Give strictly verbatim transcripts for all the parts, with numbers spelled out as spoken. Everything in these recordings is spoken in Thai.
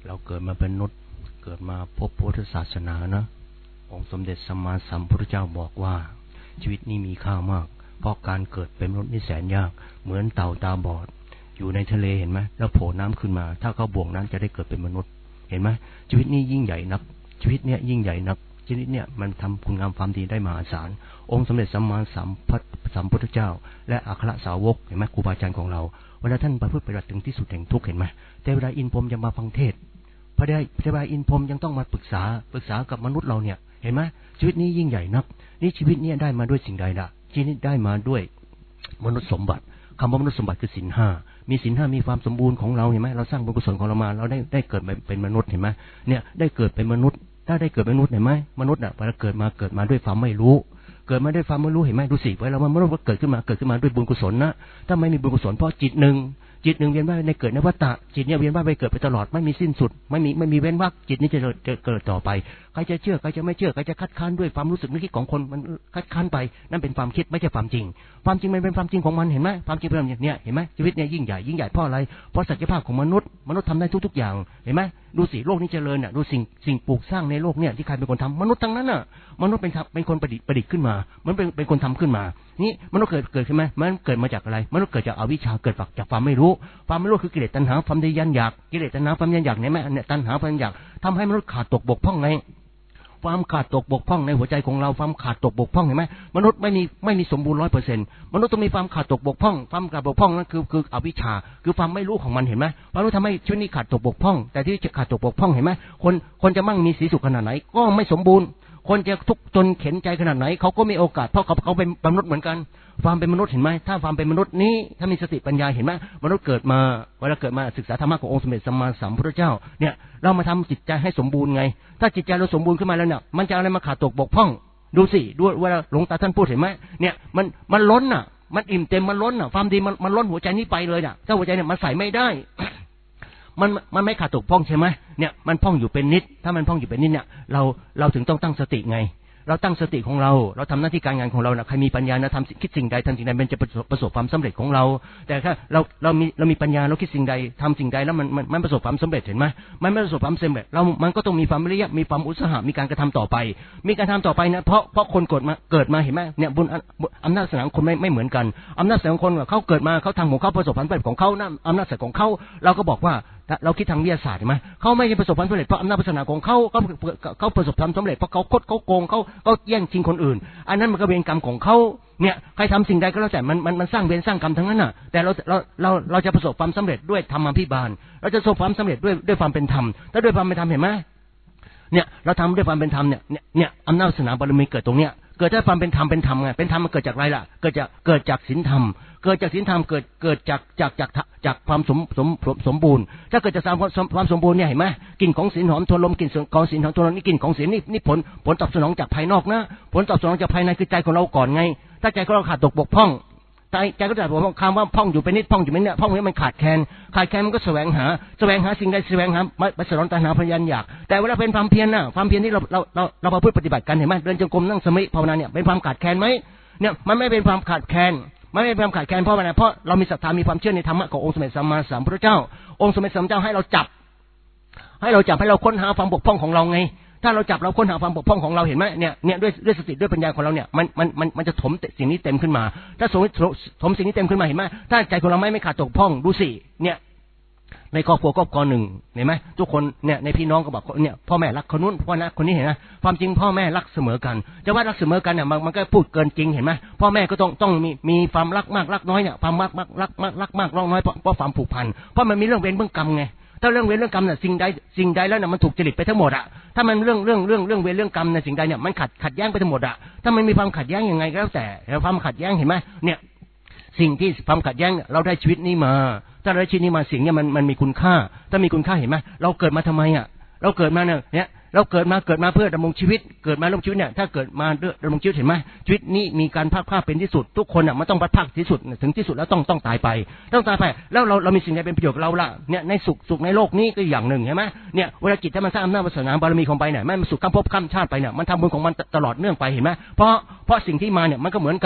เราเกิดมาเป็นมนุษย์เกิดมาพบพุทธศาสนานะองค์สมเด็จสัมมาสัมพุทธเจ้าบอกว่าชีวิตนี้มีค่ามากเพราะการเกิดเป็นมนุษย์นี่แสนยากเหมือนเต่าตาบอดอยู่ในทะเลเห็นไหมแล้วโผล่น้ำขึ้นมาถ้าเขาบ่วงนั้นจะได้เกิดเป็นมนุษย์เห็นไหมชีวิตนี้ยิ่งใหญ่นักชีวิตเนี้ยยิ่งใหญ่นักชีวิตเนี้ยมันทำคุณงามความดีได้มหาศาลองค์สมเด็จสัมมาสัมพุทธเจ้าและอัครสาวกเห็นไหมครูบาอาจารย์ของเราเวลาท่านประพฤติปฏิบัติถึงที่สุดแห่งทุกข์เห็นไหมแต่เวลาอินพรหมจะมาฟังเทศพระได้พระบาอินพรหมยังต้องมาปรึกษาปรึกษากับมนุษย์เราเนี่ยเห็นไหมชีวิตนี้ยิ่งใหญ่นักนี่ชีวิตนี้ได้มาด้วยสิ่งใดล่ะชีวิตได้มาด้วยมนุษย์สมบัติคำว่ามนุษย์สมบัติคือศีลห้ามีศีลห้ามีความสมบูรณ์ของเราเห็นไหมเราสร้างบุญกุศลของเรามาเราได้ได้เกิดเป็นมนุษย์เห็นไหมเนี่ยได้เกิดเป็นมนุษย์ถ้าได้เกิดเป็นมนุษย์เห็นไหมมนุษย์อ่ะเวลาเกิดมาเกิดมาด้วยความไม่รู้เกิดมาด้วยความไม่รู้เห็นไหมดูสิเวลามันมนุษย์เกิดขึ้นมาเกิดขึ้นมาด้วยบุญกุศลนะถ้าไม่มีบุญกุศลเพราะจิตหนึ่งจิตหนึ่งเวียนว่ายในเกิดในวัฏฏะจิตเนี่ยเวียนว่ายไปเกิดไปตลอดไม่มีสิ้นสุดไม่มีไม่มีเว้นวรรคจิตนี้จะจะเกิดต่อไปใครจะเชื่อใครจะไม่เชื่อใครจะคัดค้านด้วยความรู้สึกนึกคิดของคนมันคัดค้านไปนั่นเป็นความคิดไม่ใช่ความจริงความจริงมันเป็นความจริงของมันเห็นไหมความจริงเป็นแบบนี้เห็นไหมชีวิตเนี่ยยิ่งใหญ่ยิ่งใหญ่เพราะอะไรเพราะศักยภาพของมนุษย์มนุษย์ทำได้ทุกๆอย่างเห็นไหมดูสิโลกนี้เจริญอ่ะดูสิ่งสิ่งปลูกสร้างในโลกเนี่ยที่ใครเป็นคนทำมนุษย์ทั้งนั้นอ่ะมนุษย์เป็นเป็นคนประดิษฐ์ประดิษฐ์ขึ้นมามันเป็นเป็นคนทำขึ้นมานี่มนุษย์เกิดเกิดขึ้นไหมมันเกิดมาจากอะไรมนุษย์เกิดจากอวิชชาเกิดจากความไม่รู้ความไม่รู้คือกิเลสตัณหาความทะยานอยากกิเลสตัณหาความทะยานอยากเนี่ยแม่เนี่ยตัณหาความทะยานอยากทำให้มนุษย์ขาดตกบกพร่องไงความขาดตกบกพร่องในหัวใจของเราความขาดตกบกพร่องเห็นไหมมนุษย์ไม่มีไม่มีสมบูรณ์ร้อยเปอร์เซ็นต์มนุษย์ต้องมีความขาดตกบกพร่องความขาดบกพร่องนั่นคือคืออวิชชาคือความไม่รู้ของมันเห็นไหมความรู้ทำให้ชีวิตนี้ขาดตกบกพร่องแต่ที่จะขาดตกบกพร่องเห็นไหมคนคนจะมั่งมีสีสุขขนาดไหนก็ไม่สมบูรณ์คนจะทุกข์จนเข็นใจขนาดไหนเขาก็มีโอกาสเพราะเขาเขาเป็นมนุษย์เหมือนกันความเป็นมนุษย์เห็นไหมถ้าความเป็นมนุษย์นี้ถ้ามีสติปัญญาเห็นไหมมนุษย์เกิดมาเวลาเกิดมาศึกษาธรรมะขององค์สมเด็จสัมมาสัมพุทธเจ้าเนี่ยเรามาทำจิตใจให้สมบูรณ์ไงถ้าจิตใจเราสมบูรณ์ขึ้นมาแล้วเนี่ยมันจะอะไรมาขาดตกบกพร่องดูสิดูเวลาหลวงตาท่านพูดเห็นไหมเนี่ยมันมันล้นอ่ะมันอิ่มเต็มมันล้นอ่ะความดีมันมันล้นหัวใจนี้ไปเลยอ่ะถ้าหัวใจเนี่ยมันใส่ไม่ได้มันมันไม่ขาดตกพร่องใช่ไหมเนี่ยมันพร่องอยู่เป็นนิดถ้ามันพร่องอยู่เป็นนิดเนี่ยเราเราถึงต้องตั้งสติไงเราตั้งสติของเราเราทำหน้าที่การงานของเรานะใครมีปัญญานะทำคิดสิ่งใดทำสิ่งใดมันจะประสบความสำเร็จของเราแต่ถ้าเราเรามีเรามีปัญญาเราคิดสิ่งใดทำสิ่งใดแล้วมันมันมันประสบความสำเร็จเห็นไหมมันไม่ประสบความสำเร็จเรามันก็ต้องมีความวิริยะมีความอุตสาหะมีการกระทำต่อไปมีการทำต่อไปนะเพราะเพราะคนเกิดมาเกิดมาเห็นไหมเนี่ยบุญอำนาจสังคนไม่ไม่เหมือนกันอำนาจสังคนเขาเกิดมาเขาทำของเขาประสบความสำเร็จของเขานะอำนาจของเขาเราก็บอกว่าเราคิดทางวิทยาศาสตร์ใช่ไหมเขาไม่ประสบความสำเร็จเพราะอำนาจศาสนาของเขาเขาเขาประสบความสำเร็จเพราะเขาคดเขาโกงเขาเขาแย่งชิงคนอื่นอันนั้นมันก็เป็นกรรมของเขาเนี่ยใครทำสิ่งใดก็แล้วแต่มันมันมันสร้างเวรสร้างกรรมทั้งนั้นน่ะแต่เราเราเราเราจะประสบความสำเร็จด้วยธรรมภิบาลเราจะประสบความสำเร็จด้วยด้วยความเป็นธรรมถ้าด้วยความเป็นธรรมเห็นไหมเนี่ยเราทำด้วยความเป็นธรรมเนี่ยเนี่ยอำนาจศาสนาบารมีเกิดตรงเนี้ยเกิดจากความเป็นธรรมเป็นธรรมไงเป็นธรรมมันเกิดจากอะไรล่ะเกิดจากเกิดจากศีลธรรมเกิดจากศีลธรรมเกิดเกิดจากจากจากจากความสมสมสมบูรณ์ถ้าเกิดจากความสมบูรณ์เนี่ยเห็นไหมกลิ่นของศีลหอมทวนลมกลิ่นของศีลหอมทวนลมนี่กลิ่นของศีลนี่นี่ผลผลตอบสนองจากภายนอกนะผลตอบสนองจากภายในคือใจของเราก่อนไงถ้าใจของเราขาดตกบกพร่องใจใจก็จะบอกว่าคำว่าพร่องอยู่เป็นนิดพร่องอยู่เป็นเนี่ยพร่องนี้มันขาดแคลนขาดแคลนมันก็แสวงหาแสวงหาสิ่งใดแสวงหาไปสนองตัณหาพยานอยากแต่เวลาเป็นความเพียรน่ะความเพียรที่เราเราเราเราประพฤติปฏิบัติกันเห็นไหมเดินจงกรมนั่งสมาธิภาวนาเนี่ยเป็นความขาดแคลนไหมเนี่ยมันไม่เป็นความขาดแคลนไม่เป็นความขาดแคลนเพราะอะไรเพราะเรามีศรัทธามีความเชื่อในธรรมะขององค์สมเด็จสัมมาสัมพุทธเจ้าองค์สมเด็จสัมมาสัมพุทธเจ้าให้เราจับให้เราจับให้เราค้นหาความบกพร่องของเราไงถ้าเราจับเราค้นหาความบกพร่องของเราเห็นไหมเนี่ยเนี่ยด้วยด้วยสติด้วยปัญญาของเราเนี่ยมันมันมันมันจะถมสิ่งนี้เต็มขึ้นมาถ้าถมถมสิ่งนี้เต็มขึ้นมาเห็นไหมถ้าใจของเราไม่ไม่ขาดตกพร่องดูสิเนี่ยในครอบครัวครอบครัวหนึ่งเห็นไหมทุกคนเนี่ยในพี่น้องก็บอกเนี่ยพ่อแม่รักคนนู้นพ่อนะคนนี้เห็นไหมความจริงพ่อแม่รักเสมอกันจะว่ารักเสมอกันเนี่ยมันมันก็พูดเกินจริงเห็นไหมพ่อแม่ก็ต้องต้องมีมีความรักมากรักน้อยเนี่ยความรักมากรักมากรักมากรักน้อยเพราะเพราะความผูกพันเพราะมันมีเรื่องเวรเบื้องกรรมไงถ้าเรื่องเวรเรื่องกรรมเนี่ยสิ่งใดสิ่งใดแล้วเนี่ยมันถูกจริตไปทั้งหมดอะถ้ามันเรื่องเรื่องเรื่องเรื่องเวรเรื่องกรรมเนี่ยสิ่งใดเนี่ยมันขัดขัดแย้งไปทั้งหมดอะถ้ามันมีความขัดแย้งยังไงก็แล้วแต่ความขัดแย้งเห็นไหมเนี่ยสิ่งที่ความขัดแย้งเราได้ชีวิตนี้มาถ้าเราได้ชีวิตนี้มาสิ่งเนี่ยมันมันมีคุณค่าถ้ามีคุณค่าเห็นไหมเราเกิดมาทำไมอะเราเกิดมาเนี่ยเนี่ยเราเกิดมาเกิดมาเพื่อดำรงชีวิตเกิดมาดำรงชีวิตเนี่ยถ้าเกิดมาเพื่อดำรงชีวิตเห็นไหมชีวิตนี้มีการพัดพาเป็นที่สุดทุกคนอ่ะมันต้องพัดพาที่สุดถึงที่สุดแล้วต้องต้องตายไปต้องตายไปแล้วเราเรามีสิ่งใดเป็นประโยชน์กับเราล่ะเนี่ยในสุขสุขในโลกนี้ก็อย่างหนึ่งเห็นไหมเนี่ยเวลาจิตถ้ามันสร้างอำนาจวาสนาบารมีของไปเนี่ยมันสุขข้ามภพข้ามชาติไปเนี่ยมันทำบุญของมันตลอดเนื่องไปเห็นไหมเพราะเพราะสิ่งที่มาเนี่ยมันก็เหมือนกัน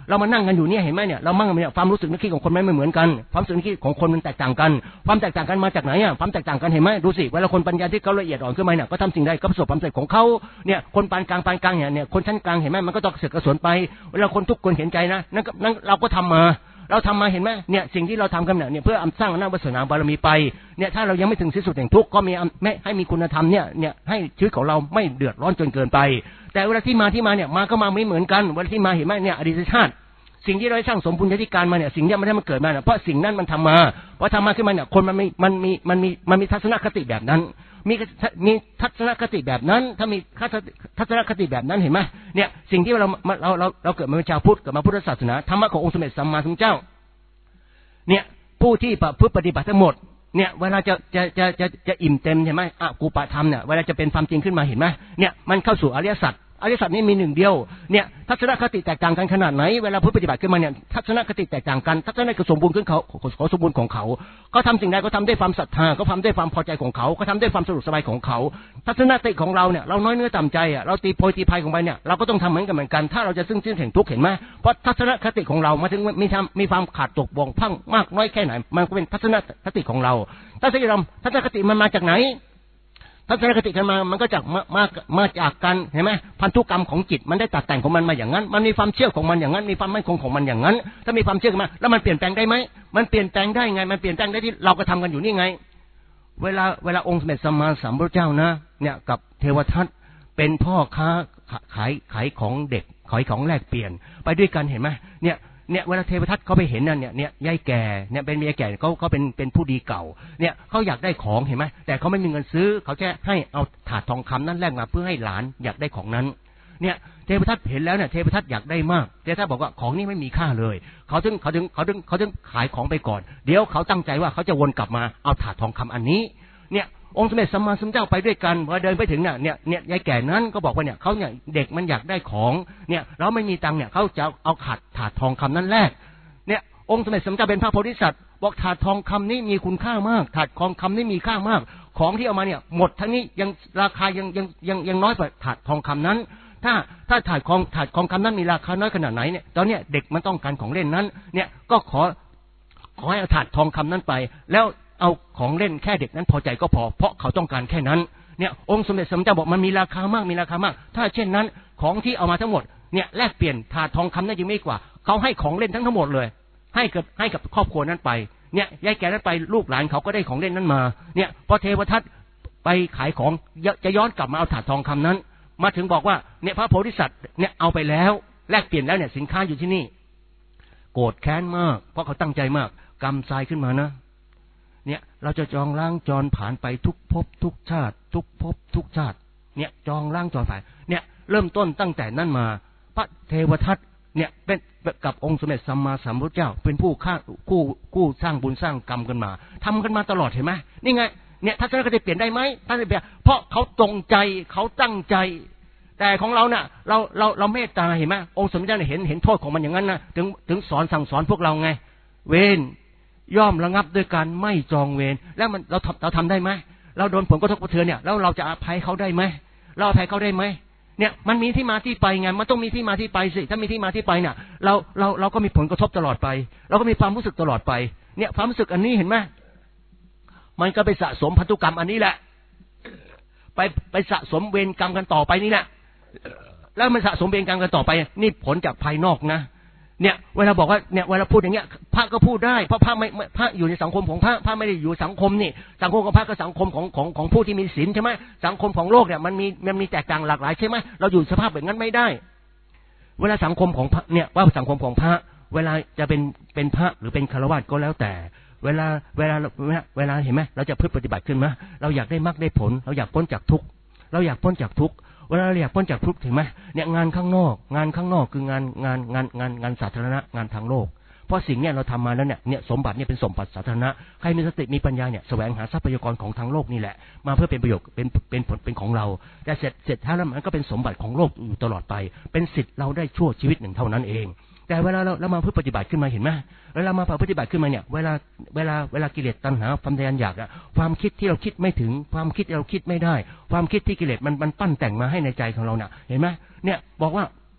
เรามานั่งกันอยู่เนี่ยเห็นไหมเนี่ยเรามั่งเนี่ยความรู้สึกนึกคิดของคนไม่เหมือนกันความรู้สึกนึกคิดของคนมันแตกต่างกันความแตกต่างกันมาจากไหนอ่ะความแตกต่างกันเห็นไหมดูสิเวลาคนปัญญาที่เขาละเอียดอ่อนขึ้นมาเนี่ยก็ทำสิ่งใดก็ประสบความสำเร็จของเขาเนี่ยคนปานกลางปานกลางเนี่ยเนี่ยคนชั้นกลางเห็นไหมมันก็ต้องเสือกกระสนไปเวลาคนทุกคนเห็นใจนะนั่นนั่นเราก็ทำมาเราทำมาเห็นไหมเนี่ยสิ่งที่เราทำกันเนี่ยเพื่อสร้างอำนาจวาสนาบารมีไปเนี่ยถ้าเรายังไม่ถึงที่สุดแห่งทุกข์ก็มีไม่ให้มีคุณธรรมเนี่ยเนี่ยให้ชีวิตของเราไม่เดือดร้อนจนเกินไปแต่เวลาที่มาที่มาเนี่ยมาก็มาไม่เหมือนกันเวลาที่มาเห็นไหมเนี่ยอดีตชาติสิ่งที่เราสร้างสมบุญญาธิการมาเนี่ยสิ่งนี้มันได้มันเกิดมาเนี่ยเพราะสิ่งนั้นมันทำมาเพราะทำมาขึ้นมาเนี่ยคนมันมีมันมีมันมีมันมีทัศนคติแบบนั้นมีมีทัศนคติแบบนั้นถ้ามีทัศนคติแบบนั้นเห็นไหมเนี่ยสิ่งที่เราเราเราเราเกิดมาเป็นชาวพุทธเกิดมาพุทธศาสนาธรรมะขององค์สมเด็จสัมมาสัมพุทธเจ้าเนี่ยผู้ที่ประพฤติปฏิบัติทั้งหมดเนี่ยเวลาจะจะจะจะจะอิ่มเต็มใช่ไหมอ่ะกูปะธรรมเนี่ยเวลาจะเป็นความจริงขึ้นมาเห็นไหมเนี่ยมันเข้าสู่อริยสัจอริยสัจนี้มีหนึ่งเดียวเนี่ยทัศนคติแตกต่างกันขนาดไหนเวลาผู้ปฏิบัติขึ้นมาเนี่ยทัศนคติแตกต่างกันทัศนคติสมบูรณ์ขึ้นเขาขอสมบูรณ์ของเขาก็ทำสิ่งใดก็ทำด้วยความศรัทธาก็ทำด้วยความพอใจของเขาก็ทำด้วยความสะดวกสบายของเขาทัศนคติของเราเนี่ยเราน้อยเนื้อต่ำใจอ่ะเราตีโพยตีพายของไปเนี่ยเราก็ต้องทำเหมือนกันเหมือนกันถ้าเราจะซึ่งซึ่งแห่งทุกข์เห็นไหมเพราะทัศนคติของเรามาถึงมีทำมีความขาดตกบกพร่องมากน้อยแค่ไหนมันก็เป็นทัศนคติของเราทัศนคติทัศนคติมันมาจากไหนทัศนคติกันมามันก็จากมามามาจากกันเห็นไหมพันธุกรรมของจิตมันได้ตัดแต่งของมันมาอย่างนั้นมันมีความเชื่อของมันอย่างนั้นมีความมั่นคงของมันอย่างนั้นถ้ามีความเชื่อขึ้นมาแล้วมันเปลี่ยนแปลงได้ไหมมันเปลี่ยนแปลงได้ไงมันเปลี่ยนแปลงได้ที่เราก็ทำกันอยู่นี่ไงเวลาเวลาองค์สมเด็จสัมมาสัมพุทธเจ้านะเนี่ยกับเทวทัตเป็นพ่อค้าขายขายของเด็กขายของแลกเปลี่ยนไปด้วยกันเห็นไหมเนี่ยเนี่ยเวลาเทวทัตเขาไปเห็นนั่นเนี่ยเนี่ยยายแก่เนี่ยเป็นเมียแก่เขาเขาเป็นเป็นผู้ดีเก่าเนี่ยเขาอยากได้ของเห็นไหมแต่เขาไม่มีเงินซื้อเขาแค่ให้เอาถาดทองคำนั้นแลกมาเพื่อให้หลานอยากได้ของนั้นเนี่ยเทวทัตเห็นแล้วเนี่ยเทวทัตอยากได้มากเทวทัตบอกว่าของนี้ไม่มีค่าเลยเขาถึงเขาถึงเขาถึงเขาถึงขายของไปก่อนเดี๋ยวเขาตั้งใจว่าเขาจะวนกลับมาเอาถาดทองคำอันนี้เนี่ยองค์สมเด็จสัมมาสัมพุทธเจ้าไปด้วยกันพอเดินไปถึงเนี่ยเนี่ยเนี่ยยายแก่นั้นก็บอกว่าเนี่ยเขาเนี่ยเด็กมันอยากได้ของเนี่ยเราไม่มีตังค์เนี่ยเขาจะเอาขาดถาดทองคำนั้นแลกเนี่ยองค์สมเด็จสัมมาสัมพุทธเจ้าเป็นพระโพธิสัตว์บอกถาดทองคำนี้มีคุณค่ามากถาดทองคำนี้มีค่ามากของที่เอามาเนี่ยหมดทั้งนี้ยังราคายังยังยังยังน้อยกว่าถาดทองคำนั้นถ้าถ้าถาดทองถาดทองคำนั้นมีราคาน้อยขนาดไหนเนี่ยตอนเนี้ยเด็กมันต้องการของเล่นนั้นเนี่ยก็ขอขอให้เอาถาดทองคำนั้นไปแล้วเอาของเล่นแค่เด็กนั้นพอใจก็พอเพราะเขาต้องการแค่นั้นเนี่ยองค์สมเด็จสัมมาสัมพุทธเจ้าบอกมันมีราคามากมีราคามากถ้าเช่นนั้นของที่เอามาทั้งหมดเนี่ยแลกเปลี่ยนถาดทองคำนั้นยังไม่กว่าเขาให้ของเล่นทั้งทั้งหมดเลยให้กับให้กับครอบครัวนั้นไปเนี่ยยายแก่นั้นไปลูกหลานเขาก็ได้ของเล่นนั้นมาเนี่ยพอเทวทัตไปขายของจะย้อนกลับมาเอาถาดทองคำนั้นมาถึงบอกว่าเนี่ยพระโพธิสัตว์เนี่ยเอาไปแล้วแลกเปลี่ยนแล้วเนี่ยสินค้าอยู่ที่นี่โกรธแค้นมากเพราะเขาตั้งใจมากกรรมทรายขึ้นมานะเนี่ยเราจะจองล้างจรผ่านไปทุกภพทุกชาติทุกภพทุกชาติเนี่ยจองล้างจรผ่านเนี่ยเริ่มต้นตั้งแต่นั้นมาพระเทวทัตเนี่ยเป็นกับองค์สมเด็จสัมมาสัมพุทธเจ้าเป็นผู้ฆ่ากู้กู้สร้างบุญสร้างกรรมกันมาทำกันมาตลอดเห็นไหมนี่ไงเนี่ยทัศนคติเปลี่ยนได้ไหมท่านเปลี่ยนเพราะเขาตรงใจเขาตั้งใจแต่ของเราเนี่ยเราเราเราเมตตาเห็นไหมองค์สมเด็จเจ้าเห็นเห็นโทษของมันอย่างนั้นนะถึงถึงสอนสั่งสอนพวกเราไงเวรย่อมระงับด้วยการไม่จองเวรแล้วมันเราเราทำได้ไหมเราโดนผลกระทบกระเทือนเนี่ยแล้วเราจะอภัยเขาได้ไหมเราอภัยเขาได้ไหมเนี่ยมันมีที่มาที่ไปไงมันต้องมีที่มาที่ไปสิถ้ามีที่มาที่ไปเนี่ยเราเราเราก็มีผลกระทบตลอดไปเราก็มีความรู้สึกตลอดไปเนี่ยความรู้สึกอันนี้เห็นไหมมันก็ไปสะสมพันธุกรรมอันนี้แหละไปไปสะสมเวรกรรมกันต่อไปนี่แหละแล้วมันสะสมเวรกรรมกันต่อไปนี่ผลจากภายนอกนะเนี่ยเวลาบอกว่าเนี่ยเวลาพูดอย่างเงี้ยพระก็พูดได้เพราะพระไม่พระอยู่ในสังคมของพระพระไม่ได้อยู่สังคมนี่สังคมของพระก็สังคมของของของผู้ที่มีศีลใช่ไหมสังคมของโลกเนี่ยมันมีมันมีแตกต่างหลากหลายใช่ไหมเราอยู่สภาพแบบนั้นไม่ได้เวลาสังคมของพระเนี่ยว่าสังคมของพระเวลาจะเป็นเป็นพระหรือเป็นฆราวาสก็แล้วแต่เวลาเวลาเวลาเห็นไหมเราจะพึ่งปฏิบัติขึ้นไหมเราอยากได้มรรคได้ผลเราอยากพ้นจากทุกข์เราอยากพ้นจากทุกข์เวลาเราอยากพ้นจากทุกข์ถึงไหมเนี่ยงานข้างนอกงานข้างนอกคืองานงานงานงานงานสาธารณะงานทางโลกเพราะสิ่งเนี้ยเราทำมาแล้วเนี่ยเนี่ยสมบัติเนี่ยเป็นสมบัติสาธารณะใครมีสติมีปัญญาเนี่ยแสวงหาทรัพยากรของทางโลกนี่แหละมาเพื่อเป็นประโยชน์เป็นเป็นผลเป็นของเราแต่เสร็จเสร็จแล้วมันก็เป็นสมบัติของโลกอยู่ตลอดไปเป็นสิทธิ์เราได้ชั่วชีวิตหนึ่งเท่านั้นเองแต่เวลาเราเรามาเพื่อปฏิบัติขึ้นมาเห็นไหมเวลามาปฏิบัติขึ้นมาเนี่ยเวลาเวลาเวลากิเลสตัณหาความทะยานอยากอะความคิดที่เราคิดไม่ถึงความคิดที่เราคิดไม่ได้ความคิดที่กิเลสมันมันปั้นแต่งมาให้ในใจของเราเนี่ยเห็นไหมเนี่ยบอกว่า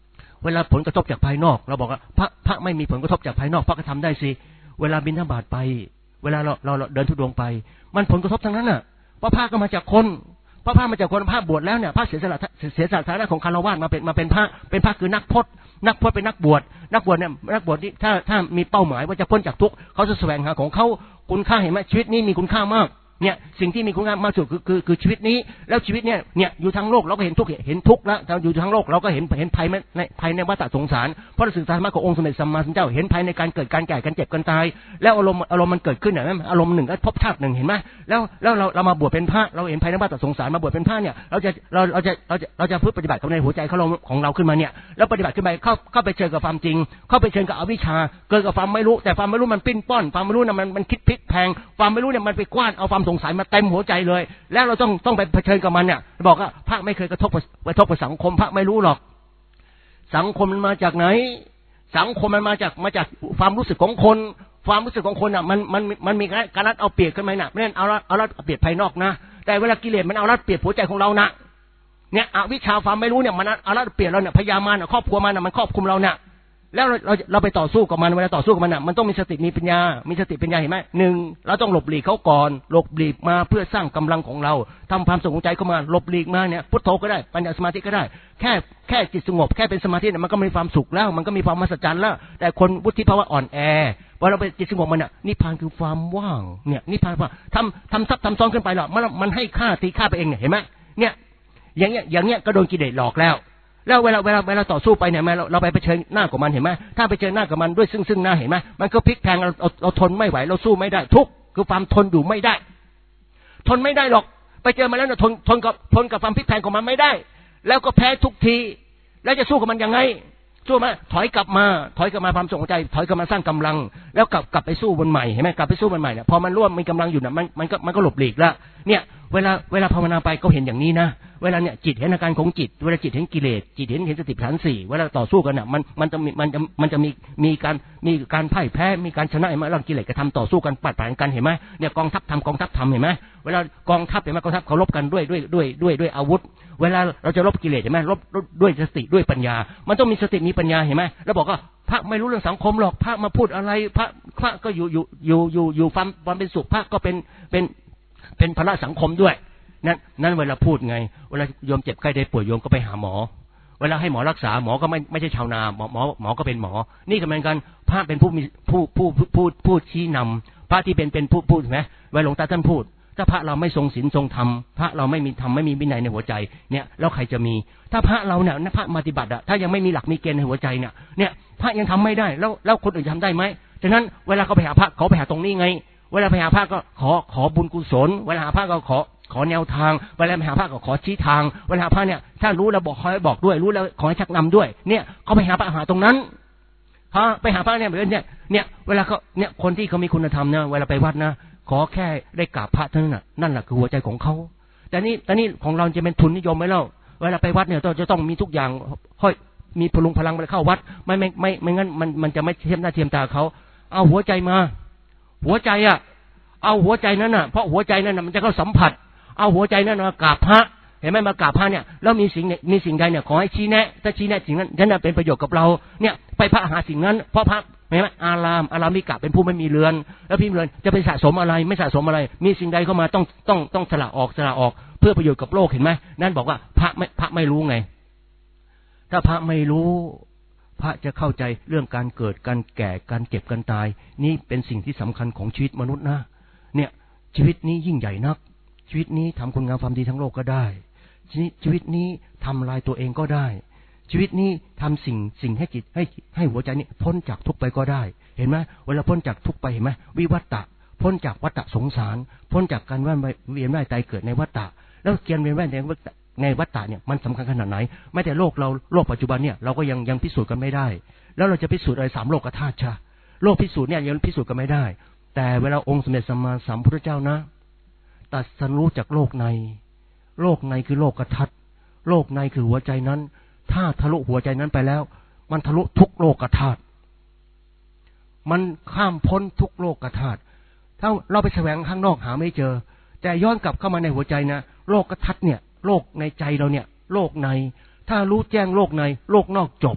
เวลาผลกระทบจากภายนอกเราบอกว่าพระพระไม่มีผลกระทบจากภายนอกพระก็ทำได้สิเวลาบิณฑบาตไปเวลาเราเราเดินทุดงไปมันผลกระทบทั้งนั้นน่ะเพราะพระก็มาจากคนพระพระมาจากคนพระบวชแล้วเนี่ยพระเสียสละเสียสละฐานะของคฤหัสถ์มาเป็นมาเป็นพระเป็นพระคือนักพจน์นักพจน์เป็นนักบวชนักบวชเนี่ยนักบวชที่ถ้าถ้ามีเป้าหมายว่าจะพ้นจากทุกข์เขาจะแสวงหาของเขาคุณค่าเห็นไหมชีวิตนี้มีคุณค่ามากเนี่ยสิ่งที่มีคุณค่ามากสุดคือคือคือชีวิตนี้แล้วชีวิตเนี่ยเนี่ยอยู่ทั้งโลกเราก็เห็นทุกข์เห็นทุกข์แล้วอยู่ทั้งโลกเราก็เห็นเห็นภัยในภัยในวัฏสงสารเพราะศึกษาธรรมะขององค์สมเด็จสัมมาสัมพุทธเจ้าเห็นภัยในการเกิดการแก่การเจ็บการตายแล้วอารมณ์อารมณ์มันเกิดขึ้นเนี่ยอารมณ์หนึ่งก็พบชาติหนึ่งเห็นไหมแล้วแล้วเราเรามาบวชเป็นพระเราเห็นภัยในวัฏสงสารมาบวชเป็นพระเนี่ยเราจะเราเราจะเราจะเราจะพึ่งปฏิบัติกับในหัวใจของเราของเราขึ้นมาเนี่ยแล้วปฏิบัติขึ้นไปเข้าเข้าไปเจอกับความจริงเข้าไปเจอกับอวิชชาเกิดกับความไม่รู้แต่ความไม่รู้มันปิ้นป้อนความไม่รู้น่ะมันมันคิดพลิกแพงความไม่รู้เนี่ยมันไปกว้านเอาความสงสัยมาเต็มหัวใจเลยแล้วเราต้องต้องไปเผชิญกับมันเนี่ยบอกว่าพระไม่เคยกระทบกระทบกับสังคมพระไม่รู้หรอกสังคมมันมาจากไหนสังคมมันมาจากมาจากความรู้สึกของคนความรู้สึกของคนอ่ะมันมันมันมีการรัดเอาเปรียบขึ้นไหมน่ะไม่ได้เอารัดเอารัดเปรียบภายนอกนะแต่เวลากิเลสมันเอารัดเปรียบหัวใจของเรานะเนี่ยอวิชชาความไม่รู้เนี่ยมันเอารัดเปรียบเราเนี่ยพยามารครอบครัวมันมันครอบคุมเราเนี่ยแล้วเราเราเราไปต่อสู้กับมันเวลาต่อสู้กับมันอ่ะมันต้องมีสติมีปัญญามีสติปัญญาเห็นไหมหนึ่งเราต้องหลบหลีกเขาก่อนหลบหลีกมาเพื่อสร้างกำลังของเราทำความสงบใจเข้ามาหลบหลีกมาเนี่ยพุทโธก็ได้ปัญญาสมาธิก็ได้แค่แค่จิตสงบแค่เป็นสมาธิเนี่ยมันก็มีความสุขแล้วมันก็มีความมหัศจรรย์แล้วแต่คนวุฒิภาวะอ่อนแอพอเราไปจิตสงบมันอ่ะนิพพานคือความว่างเนี่ยนิพพานว่าทำทำซับทำซ้อนขึ้นไปหรอกมันมันให้ค่าตีค่าไปเองเนี่ยเห็นไหมเนี่ยอย่างเงี้ยอย่างเงี้ยก็โดนกิเลสหลอกแล้วแล้วเวลาเวลาเวลาต่อสู้ไปเนี่ยเราเราไปเผชิญหน้ากับมันเห็นไหมถ้าไปเผชิญหน้ากับมันด้วยซึ่งซึ่งหน้าเห็นไหมมันก็พลิกแพลงเราเราเราทนไม่ไหวเราสู้ไม่ได้ทุกข์คือความทนอยู่ไม่ได้ทนไม่ได้หรอกไปเจอมาแล้วเนี่ยทนทนกับทนกับความพลิกแพลงของมันไม่ได้แล้วก็แพ้ทุกทีแล้วจะสู้กับมันยังไงสู้มาถอยกลับมาถอยกลับมาความสงใจถอยกลับมาสร้างกำลังแล้วกลับกลับไปสู้บนใหม่เห็นไหมกลับไปสู้บนใหม่เนี่ยพอมันร่วมมีกำลังอยู่เนี่ยมันมันก็มันก็หลบหลีกแล้วเนี่ยเวลาเวลาภาวนาไปก็เห็นอย่างนี้นะเวลาเนี่ยจิตเห็นอาการของจิตเวลาจิตเห็นกิเลสจิตเห็นเห็นสติปัฏฐานสี่เวลาต่อสู้กันน่ะมันมันจะมีมันจะมันจะมีมีการมีการพ่ายแพ้มีการชนะเห็นไหมเรากิเลสกระทำต่อสู้กันปัดป่านกันเห็นไหมเนี่ยกองทัพทำกองทัพทำเห็นไหมเวลากองทัพเห็นไหมกองทัพเขารบกันด้วยด้วยด้วยด้วยด้วยอาวุธเวลาเราจะรบกิเลสเห็นไหมรบด้วยสติด้วยปัญญามันต้องมีสติมีปัญญาเห็นไหมแล้วบอกว่าพระไม่รู้เรื่องสังคมหรอกพระมาพูดอะไรพระพระก็อยู่อยู่อยู่อยู่อยู่ความความเป็นสุขพระก็เป็นเป็นเป็นภาระสังคมด้วยนั่นนั่นเวลาพูดไงเวลาโยมเจ็บไข้ได้ป่วยโยมก็ไปหาหมอเวลาให้หมอรักษาหมอก็ไม่ไม่ใช่ชาวนาหมอหมอหมอก็เป็นหมอนี่ก็เหมือนกันพระเป็นผู้มีผู้ผู้ผู้ผู้ชี้นำพระที่เป็นเป็นผู้พูดไหมเวลาหลวงตาท่านพูดถ้าพระเราไม่ทรงศีลทรงธรรมพระเราไม่มีธรรมไม่มีวินัยในหัวใจเนี่ยแล้วใครจะมีถ้าพระเราเนี่ยพระปฏิบัติอะถ้ายังไม่มีหลักมีเกณฑ์ในหัวใจเนี่ยเนี่ยพระยังทำไม่ได้แล้วแล้วคนอื่นทำได้ไหมฉะนั้นเวลาเขาไปหาพระเขาไปหาตรงนี้ไงเวลาไปหาพระก็ขอขอบุญกุศลเวลาหาพระก็ขอขอแนวทางเวลาไปหาพระก็ขอชี้ทางเวลาหาพระเนี่ยถ้ารู้แล้วบอกขอให้บอกด้วยรู้แล้วขอให้ชักนำด้วยเนี่ยเขาไปหาพระหาตรงนั้นพระไปหาพระเนี่ยเหมือนเนี่ยเนี่ยเวลาเขาเนี่ยคนที่เขามีคุณธรรมนะเวลาไปวัดนะขอแค่ได้กราบพระเท่านั้นน่ะนั่นแหละคือหัวใจของเขาแต่นี่แต่นี่ของเราจะเป็นทุนนิยมไหมเล่าเวลาไปวัดเนี่ยต้องจะต้องมีทุกอย่างค่อยมีพลุงพลังไปเข้าวัดไม่ไม่ไม่ไม่งั้นมันมันจะไม่เทียมหน้าเทียมตาเขาเอาหัวใจมาหัวใจอ่ะเอาหัวใจนั้นน่ะเพราะหัวใจนั้นน่ะมันจะเข้าสัมผัสเอาหัวใจนั้นมากราบพระเห็นไหมมากราบพระเนี่ยแล้วมีสิ่งมีสิ่งใดเนี่ยขอให้ชี้แนะถ้าชี้แนะสิ่งนั้นนั่นเป็นประโยชน์กับเราเนี่ยไปพระหาสิ่งนั้นเพราะพระเห็นไหมอารามอารามมิกะเป็นผู้ไม่มีเรือนแล้วพี่เรือนจะไปสะสมอะไรไม่สะสมอะไรมีสิ่งใดเข้ามาต้องต้องต้องสละออกสละออกเพื่อประโยชน์กับโลกเห็นไหมนั่นบอกว่าพระไม่พระไม่รู้ไงถ้าพระไม่รู้พระจะเข้าใจเรื่องการเกิดการแก่การเจ็บการตายนี่เป็นสิ่งที่สำคัญของชีวิตมนุษย์นะเนี่ยชีวิตนี้ยิ่งใหญ่นักชีวิตนี้ทำคุณงามความดีทั้งโลกก็ได้ชีวิตนี้ทำลายตัวเองก็ได้ชีวิตนี้ทำสิ่งสิ่งให้จิตให้ให้หัวใจนี้พ้นจากทุกข์ไปก็ได้เห็นไหมเวลาพ้นจากทุกข์ไปเห็นไหมวิวัตตะพ้นจากวัฏฏะสงสารพ้นจากการเวียนว่ายตายเกิดในวัฏฏะแล้วเกียรเวียนว่ายในวัฏฏะในวัฏฏะเนี่ยมันสำคัญขนาดไหนไม่แต่โลกเราโลกปัจจุบันเนี่ยเราก็ยังยังพิสูจน์กันไม่ได้แล้วเราจะพิสูจน์อะไรสามโลกธาตุชะโลกพิสูจน์เนี่ยยังพิสูจน์กันไม่ได้แต่เวลาองค์สมเด็จสัมมาสัมพุทธเจ้านะตรัสรู้จากโลกในโลกในคือโลกธาตุโลกในคือหัวใจนั้นถ้าทะลุหัวใจนั้นไปแล้วมันทะลุทุกโลกธาตุมันข้ามพ้นทุกโลกธาตุถ้าเราไปแสวงข้างนอกหาไม่เจอแต่ย้อนกลับเข้ามาในหัวใจนะโลกธาตุเนี่ยโลกในใจเราเนี่ยโลกในถ้ารู้แจ้งโลกในโลกนอกจบ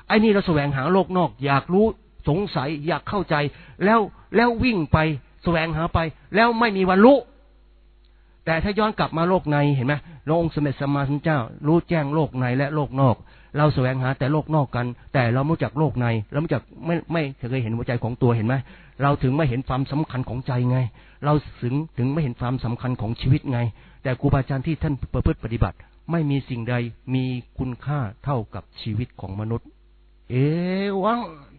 ไอ้นี่เราแสวงหาโลกนอกอยากรู้สงสัยอยากเข้าใจแล้วแล้ววิ่งไปแสวงหาไปแล้วไม่มีวันรู้แต่ถ้าย้อนกลับมาโลกในเห็นไหมพระองค์สมเด็จสัมมาสัมพุทธเจ้ารู้แจ้งโลกในและโลกนอกเราแสวงหาแต่โลกนอกกันแต่เราไม่รู้จักโลกในเราไม่รู้จักไม่ไม่เคยเห็นหัวใจของตัวเห็นไหมเราถึงไม่เห็นความสำคัญของใจไงเราถึงถึงไม่เห็นความสำคัญของชีวิตไงแต่ครูบาอาจารย์ที่ท่านประพฤติปฏิบัติไม่มีสิ่งใดมีคุณค่าเท่ากับชีวิตของมนุษย์เอวัง